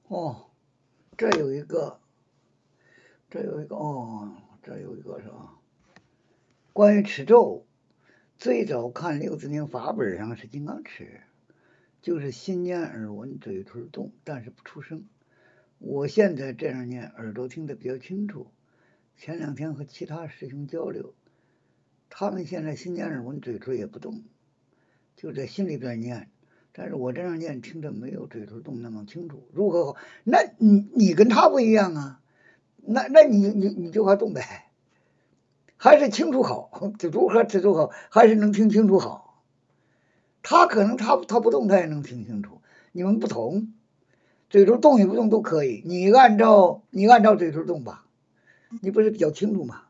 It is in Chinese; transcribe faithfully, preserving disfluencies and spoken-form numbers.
哦，这有一个，这有一个哦，这有一个是吧？关于持咒，最早看六字经法本上是金刚持，就是心念耳闻嘴唇动，但是不出声。我现在这样念，耳朵听得比较清楚。前两天和其他师兄交流，他们现在心念耳闻嘴唇也不动，就在心里边念。但是我这样念听着没有嘴唇动那么清楚，如何好？那你你跟他不一样啊，那那你你你就还动呗，还是清楚好，就如何持咒好，还是能听清楚好。他可能他他不动他也能听清楚，你们不同，嘴唇动与不动都可以，你按照你按照嘴唇动吧，你不是比较清楚吗？